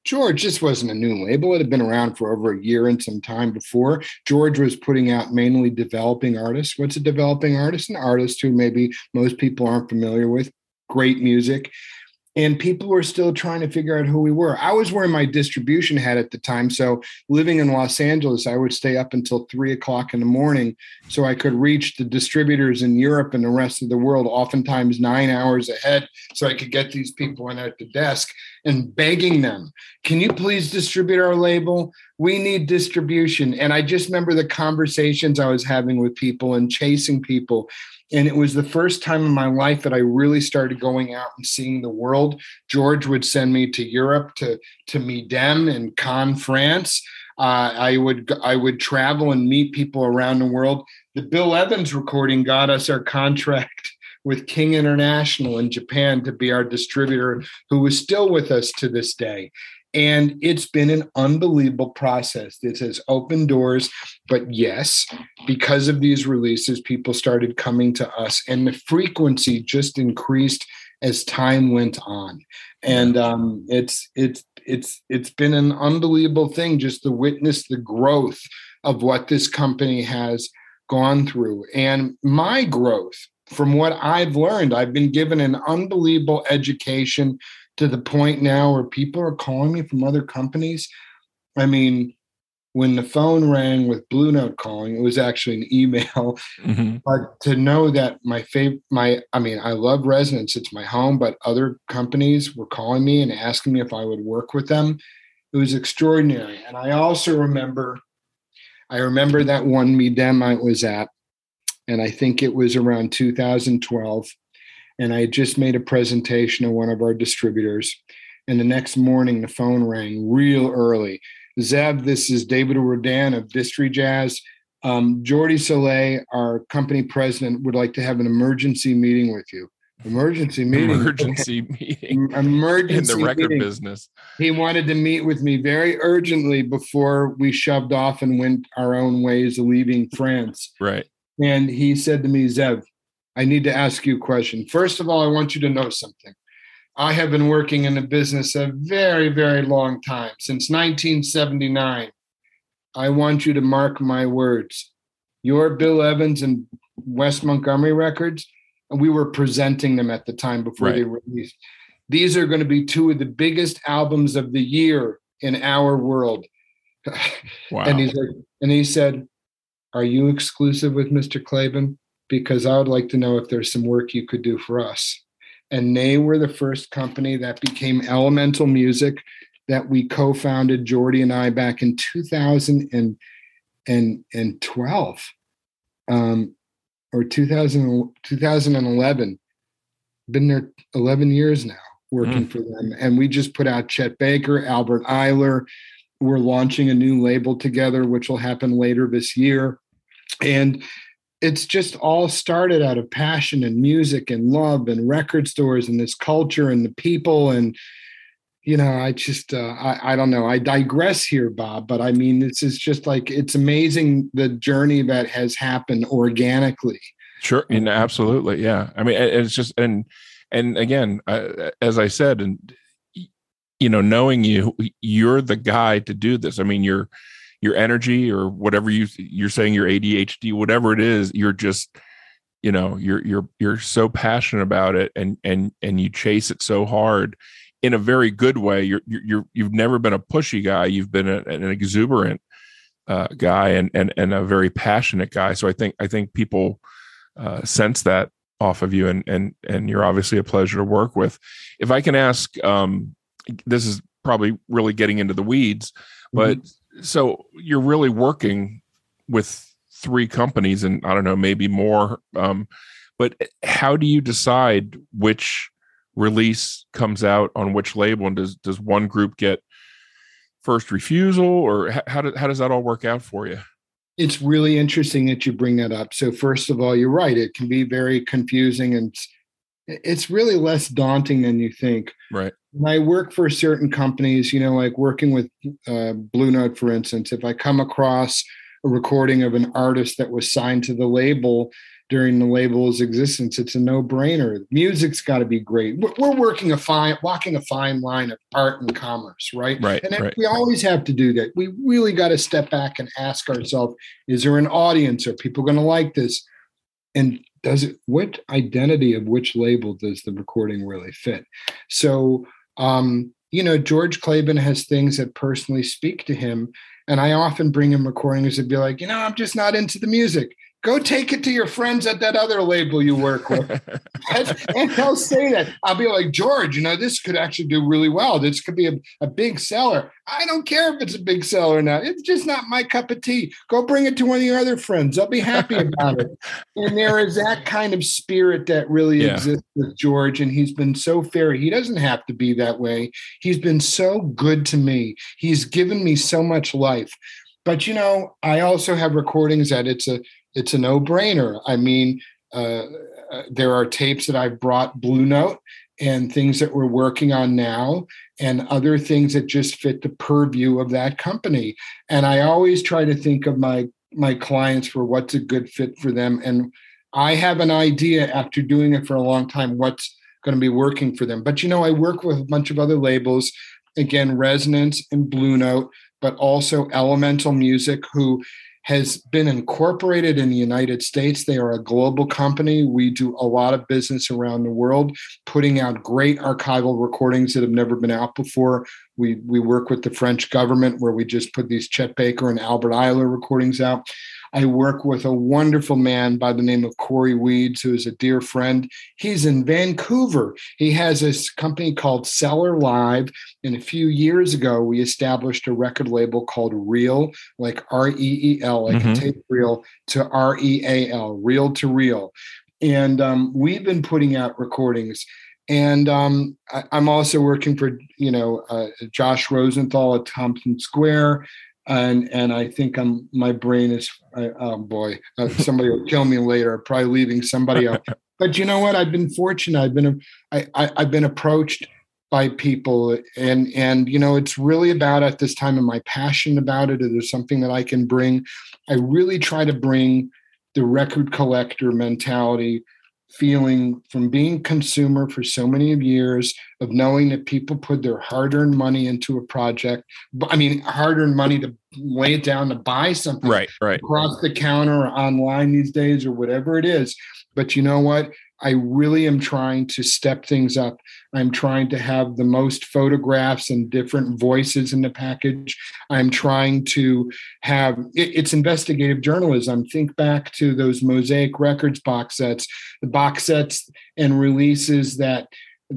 George, this wasn't a new label. It had been around for over a year and some time before. George was putting out mainly developing artists. What's a developing artist? An artist who maybe most people aren't familiar with. Great music. And people were still trying to figure out who we were. I was wearing my distribution hat at the time. So living in Los Angeles, I would stay up until 3 o'clock in the morning so I could reach the distributors in Europe and the rest of the world, oftentimes 9 hours ahead, so I could get these people in at the desk and begging them, can you please distribute our label? We need distribution. And I just remember the conversations I was having with people and chasing people. And it was the first time in my life that I really started going out and seeing the world. George would send me to Europe to Midem and Cannes, France. I would travel and meet people around the world. The Bill Evans recording got us our contract with King International in Japan to be our distributor, who is still with us to this day. And it's been an unbelievable process. This has opened doors. But yes, because of these releases, people started coming to us, and the frequency just increased as time went on. And it's been an unbelievable thing just to witness the growth of what this company has gone through. And my growth, from what I've learned, I've been given an unbelievable education to the point now where people are calling me from other companies. I mean, when the phone rang with Blue Note calling, it was actually an email. Mm-hmm. But to know that I love Resonance, it's my home, but other companies were calling me and asking me if I would work with them. It was extraordinary. And I also remember that one Midem I was at, and I think it was around 2012. And I had just made a presentation of one of our distributors. And the next morning, the phone rang real early. Zev, this is David Rodan of Distri Jazz. Jordi Soleil, our company president, would like to have an emergency meeting with you. Emergency meeting? Emergency meeting. Emergency in the record meeting. business. He wanted to meet with me very urgently before we shoved off and went our own ways, leaving France. Right. And he said to me, Zev, I need to ask you a question. First of all, I want you to know something. I have been working in the business a very, very long time, since 1979. I want you to mark my words. Your Bill Evans and Wes Montgomery records, and we were presenting them at the time before they released. These are going to be two of the biggest albums of the year in our world. Wow. And he said, are you exclusive with Mr. Klaban? Because I would like to know if there's some work you could do for us. And they were the first company that became Elemental Music that we co-founded, Jordi and I, back in 2012 or 2011. Been there 11 years now working for them. And we just put out Chet Baker, Albert Eiler. We're launching a new label together, which will happen later this year. And it's just all started out of passion and music and love and record stores and this culture and the people. And, I just, I don't know. I digress here, Bob, but I mean, this is just like, it's amazing the journey that has happened organically. Sure. Absolutely. Yeah. I mean, it's just, and again, as I said, and, knowing you're the guy to do this. I mean, your energy or whatever you're saying, your ADHD, whatever it is, you're just, you're so passionate about it and you chase it so hard in a very good way. You've never been a pushy guy. You've been an exuberant guy and a very passionate guy. So I think people sense that off of you and you're obviously a pleasure to work with. If I can ask, this is probably really getting into the weeds, but so you're really working with 3 companies and I don't know, maybe more. But how do you decide which release comes out on which label? And does one group get first refusal, or how does that all work out for you? It's really interesting that you bring that up. So first of all, you're right. It can be very confusing and it's really less daunting than you think. Right. When I work for certain companies, like working with Blue Note, for instance, if I come across a recording of an artist that was signed to the label during the label's existence. It's a no-brainer. Music's got to be great. We're walking a fine line of art and commerce, right? Right. And we always have to do that. We really got to step back and ask ourselves, is there an audience? Are people going to like this? And what identity of which label does the recording really fit? So, George Claiborne has things that personally speak to him. And I often bring him recordings and be like, I'm just not into the music. Go take it to your friends at that other label you work with. And they'll say that. I'll be like, George, this could actually do really well. This could be a big seller. I don't care if it's a big seller or not. It's just not my cup of tea. Go bring it to one of your other friends. They'll be happy about it. And there is that kind of spirit that really exists with George. And he's been so fair. He doesn't have to be that way. He's been so good to me. He's given me so much life. But, I also have recordings that it's a no-brainer. I mean, there are tapes that I've brought Blue Note and things that we're working on now and other things that just fit the purview of that company. And I always try to think of my clients for what's a good fit for them. And I have an idea after doing it for a long time what's going to be working for them. But, I work with a bunch of other labels, again, Resonance and Blue Note, but also Elemental Music, who has been incorporated in the United States. They are a global company. We do a lot of business around the world, putting out great archival recordings that have never been out before. We work with the French government, where we just put these Chet Baker and Albert Ayler recordings out. I work with a wonderful man by the name of Corey Weeds, who is a dear friend. He's in Vancouver. He has this company called Seller Live. And a few years ago, we established a record label called Reel, like REEL, like a tape reel, to REAL, reel to reel. And we've been putting out recordings. And I'm also working for, Josh Rosenthal at Thompson Square. And I think my brain is, oh boy, somebody will kill me later. I'm probably leaving somebody out. But you know what? I've been fortunate. I've been approached by people, and it's really about, at this time, am I passionate about it? Or there's something that I can bring? I really try to bring the record collector mentality, feeling from being consumer for so many years, of knowing that people put their hard-earned money into a project. I mean, hard-earned money to lay it down to buy something right across the counter or online these days or whatever it is. But you know what? I really am trying to step things up. I'm trying to have the most photographs and different voices in the package. I'm trying to have, it's investigative journalism. Think back to those Mosaic Records box sets, the box sets and releases that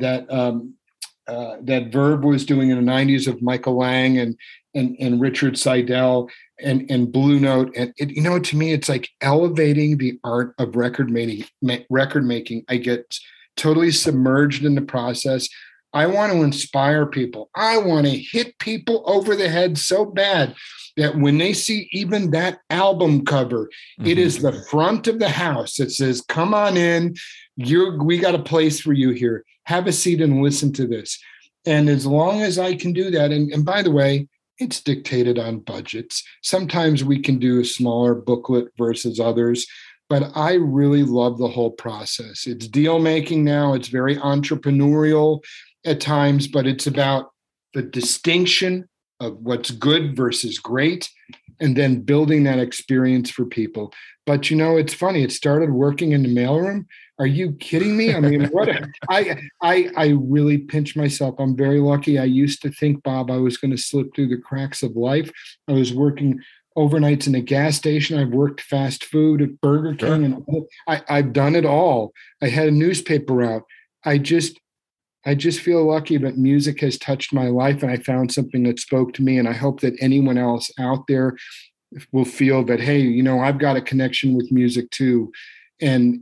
Verve was doing in the 90s of Michael Lang and Richard Seidel and Blue Note. And to me, it's like elevating the art of record making. I get totally submerged in the process. I want to inspire people. I want to hit people over the head so bad that when they see even that album cover, it is the front of the house that says, come on in. We got a place for you here. Have a seat and listen to this. And as long as I can do that, and by the way, it's dictated on budgets. Sometimes we can do a smaller booklet versus others, but I really love the whole process. It's deal making now. It's very entrepreneurial at times, but it's about the distinction of what's good versus great, and then building that experience for people. But it's funny. It started working in the mailroom. Are you kidding me? I mean, I really pinch myself. I'm very lucky. I used to think, Bob, I was going to slip through the cracks of life. I was working overnights in a gas station. I've worked fast food at Burger King, and I've done it all. I had a newspaper route. I just feel lucky that music has touched my life, and I found something that spoke to me. And I hope that anyone else out there will feel that, hey, I've got a connection with music too. And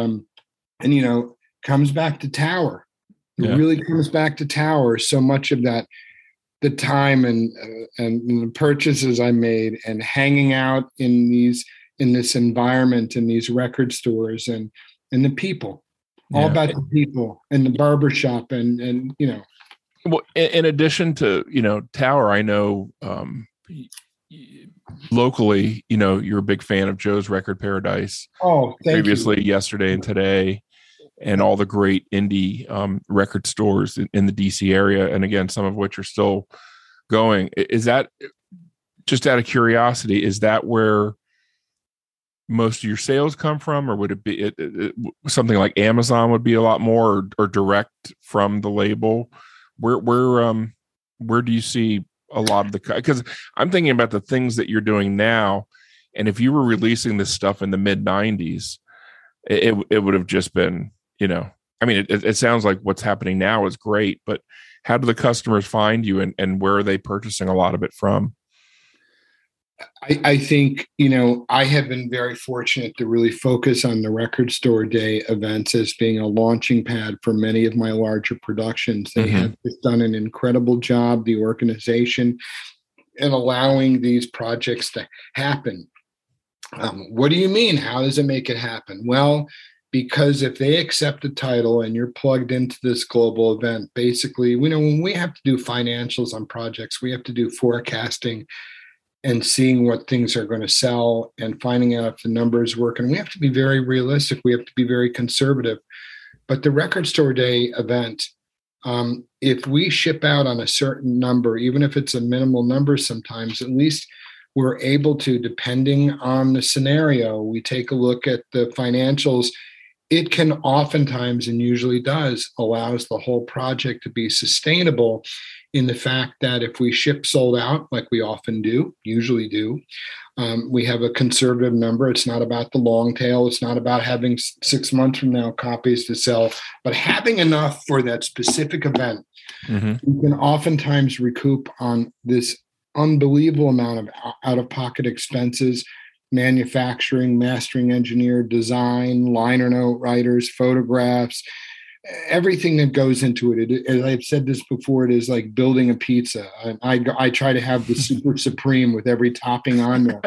comes back to Tower. It really comes back to Tower. So much of that, the time and the purchases I made, and hanging out in this environment, in these record stores, and the people. All about the people and the barbershop and. Well, in addition to, Tower, I know locally, you're a big fan of Joe's Record Paradise. Oh, thank previously, you. yesterday, and today, and all the great indie record stores in the DC area, and again, some of which are still going. Is that, just out of curiosity, is that where most of your sales come from, or would it be something like Amazon would be a lot more, or direct from the label? Where do you see a lot of the, because I'm thinking about the things that you're doing now, and if you were releasing this stuff in the mid 90s, it would have just been, I mean, it sounds like what's happening now is great, but how do the customers find you, and where are they purchasing a lot of it from? I think, I have been very fortunate to really focus on the Record Store Day events as being a launching pad for many of my larger productions. They have just done an incredible job, the organization, in allowing these projects to happen. What do you mean? How does it make it happen? Well, because if they accept the title and you're plugged into this global event, basically, when we have to do financials on projects, we have to do forecasting and seeing what things are going to sell and finding out if the numbers work. And we have to be very realistic. We have to be very conservative. But the Record Store Day event, if we ship out on a certain number, even if it's a minimal number sometimes, at least we're able to, depending on the scenario, we take a look at the financials. It can oftentimes, and usually does, allows the whole project to be sustainable, in the fact that if we ship sold out, like we often do, usually do, we have a conservative number. It's not about the long tail. It's not about having 6 months from now copies to sell, but having enough for that specific event. You can oftentimes recoup on this unbelievable amount of out-of-pocket expenses, manufacturing, mastering engineer, design, liner note writers, photographs, everything that goes into it. As I've said this before, it is like building a pizza. I try to have the super supreme with every topping on there,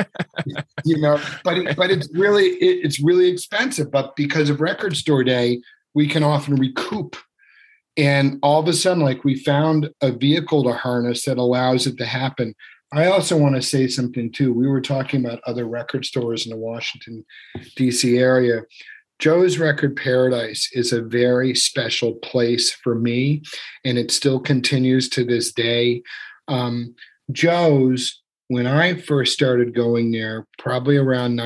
but it's really expensive. But because of Record Store Day, we can often recoup. And all of a sudden, like, we found a vehicle to harness that allows it to happen. I also want to say something too. We were talking about other record stores in the Washington, D.C. area. Joe's Record Paradise is a very special place for me, and it still continues to this day. Joe's, when I first started going there, probably around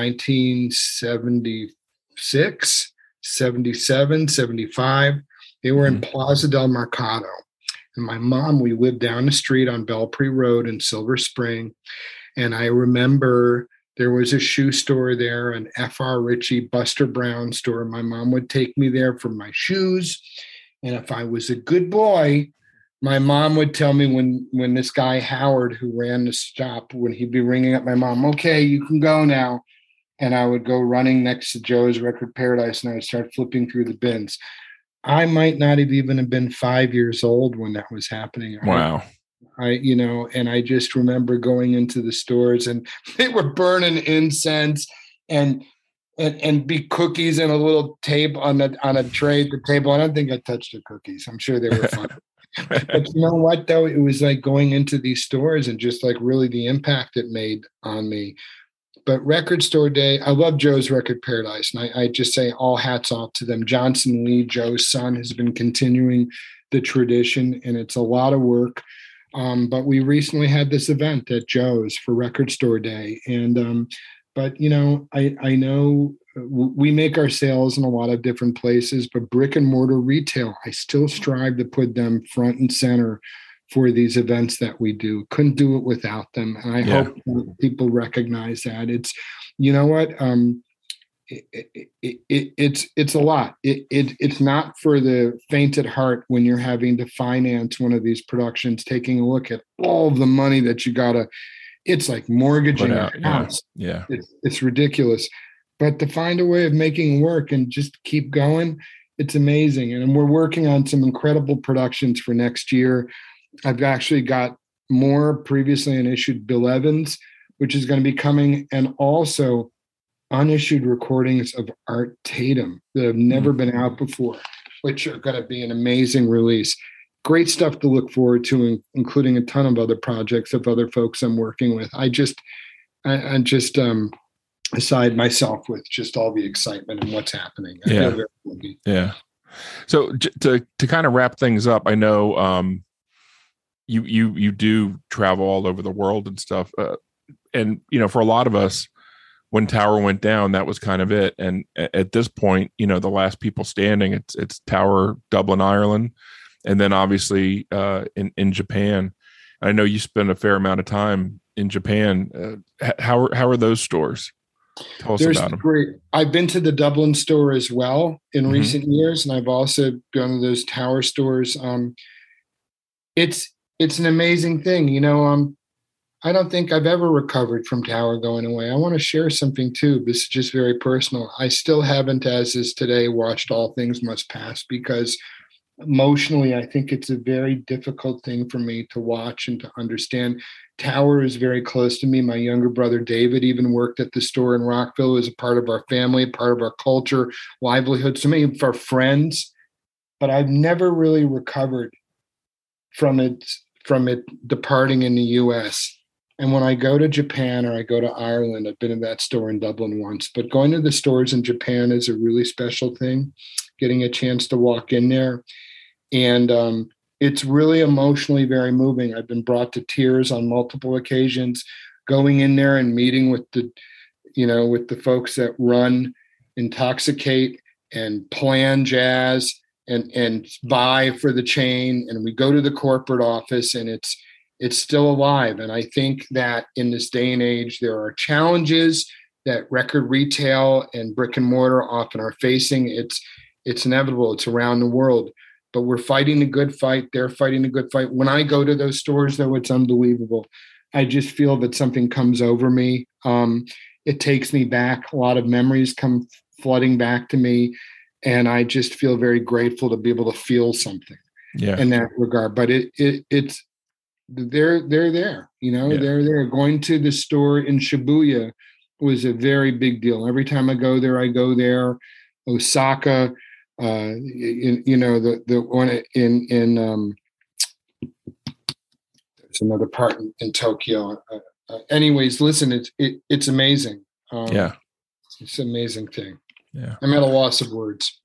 1976, 77, 75, they were in Plaza del Mercado. And my mom, we lived down the street on Belpre Road in Silver Spring. And I remember there was a shoe store there, an F.R. Ritchie, Buster Brown store. My mom would take me there for my shoes. And if I was a good boy, my mom would tell me when this guy, Howard, who ran the shop, when he'd be ringing up my mom, okay, you can go now. And I would go running next to Joe's Record Paradise, and I would start flipping through the bins. I might not have even been 5 years old when that was happening. Wow. And I just remember going into the stores, and they were burning incense and big cookies in a little table on a tray at the table. I don't think I touched the cookies. I'm sure they were fun. But you know what, though? It was like going into these stores and just like really the impact it made on me. But Record Store Day, I love Joe's Record Paradise, and I just say all hats off to them. Johnson Lee, Joe's son, has been continuing the tradition, and it's a lot of work. But we recently had this event at Joe's for Record Store Day, and but I know we make our sales in a lot of different places, but brick and mortar retail, I still strive to put them front and center for these events that we do. Couldn't do it without them. And I hope people recognize that. It's, it's a lot. It's not for the faint at heart when you're having to finance one of these productions, taking a look at all of the money that you gotta, it's like mortgaging a house. Yeah. It's ridiculous. But to find a way of making it work and just keep going, it's amazing. And we're working on some incredible productions for next year. I've actually got more previously unissued Bill Evans, which is going to be coming, and also unissued recordings of Art Tatum that have never been out before, which are going to be an amazing release. great stuff to look forward to, including a ton of other projects of other folks I'm working with. I just aside myself with just all the excitement and what's happening. I feel very lucky. Yeah. So to kind of wrap things up, I know you do travel all over the world and stuff, and for a lot of us, when Tower went down, that was kind of it. And at this point, the last people standing, it's Tower, Dublin, Ireland, and then obviously in Japan. I know you spend a fair amount of time in Japan. How are those stores? Tell us about them. Great. I've been to the Dublin store as well in recent years, and I've also gone to those Tower stores. It's an amazing thing. I don't think I've ever recovered from Tower going away. I want to share something too. This is just very personal. I still haven't, as is today, watched All Things Must Pass because emotionally, I think it's a very difficult thing for me to watch and to understand. Tower is very close to me. My younger brother, David, even worked at the store in Rockville as a part of our family, part of our culture, livelihood, so many of our friends. But I've never really recovered from it departing in the U.S. And when I go to Japan or I go to Ireland, I've been in that store in Dublin once, but going to the stores in Japan is a really special thing, getting a chance to walk in there. And it's really emotionally very moving. I've been brought to tears on multiple occasions, going in there and meeting with the folks that run Intoxicate and Plan Jazz and buy for the chain. And we go to the corporate office and it's still alive. And I think that in this day and age, there are challenges that record retail and brick and mortar often are facing. It's inevitable. It's around the world. But we're fighting a good fight. They're fighting a good fight. When I go to those stores, though, it's unbelievable. I just feel that something comes over me. It takes me back. A lot of memories come flooding back to me. And I just feel very grateful to be able to feel something in that regard. But it's they're there. They're there. Going to the store in Shibuya was a very big deal. Every time I go there. Osaka. The one in there's another part in Tokyo. Anyways, listen, it's amazing. It's an amazing thing. Yeah, I'm at a loss of words.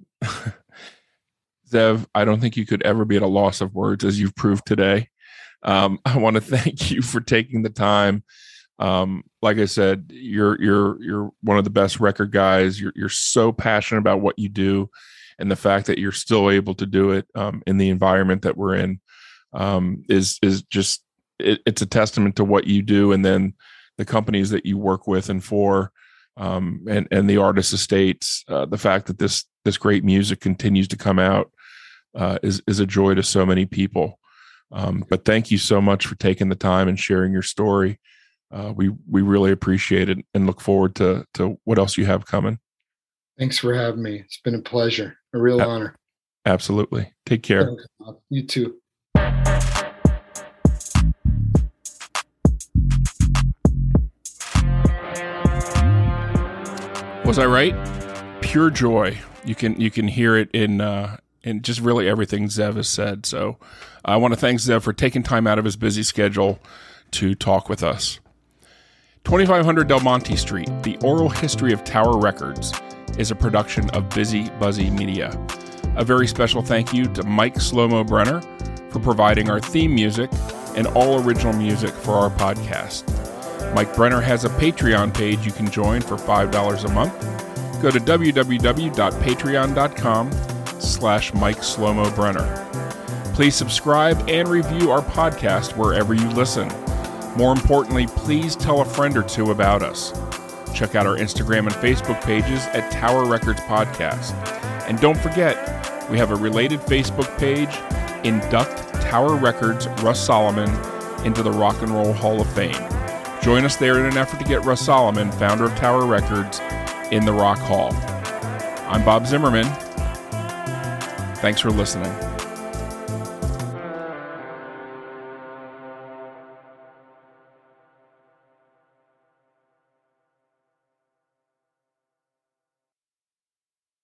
Zev, I don't think you could ever be at a loss of words, as you've proved today. I want to thank you for taking the time. Like I said, you're one of the best record guys. You're so passionate about what you do. And the fact that you're still able to do it in the environment that we're in is just it's a testament to what you do, and then the companies that you work with and for, and the artist estates. The fact that this great music continues to come out is a joy to so many people. But thank you so much for taking the time and sharing your story. We really appreciate it and look forward to what else you have coming. Thanks for having me. It's been a pleasure. A real honor. Absolutely. Take care. You too. Was I right? Pure joy. You can hear it in just really everything Zev has said. So I want to thank Zev for taking time out of his busy schedule to talk with us. 2500 Del Monte Street, the oral history of Tower Records, is a production of Busy Buzzy Media. A very special thank you to Mike Slomo Brenner for providing our theme music and all original music for our podcast. Mike Brenner has a Patreon page you can join for $5 a month. Go to www.patreon.com/Mike Slomo Brenner. Please subscribe and review our podcast wherever you listen. More importantly, please tell a friend or two about us. Check out our Instagram and Facebook pages at Tower Records Podcast. And don't forget, we have a related Facebook page, Induct Tower Records Russ Solomon into the Rock and Roll Hall of Fame. Join us there in an effort to get Russ Solomon, founder of Tower Records, in the Rock Hall. I'm Bob Zimmerman. Thanks for listening.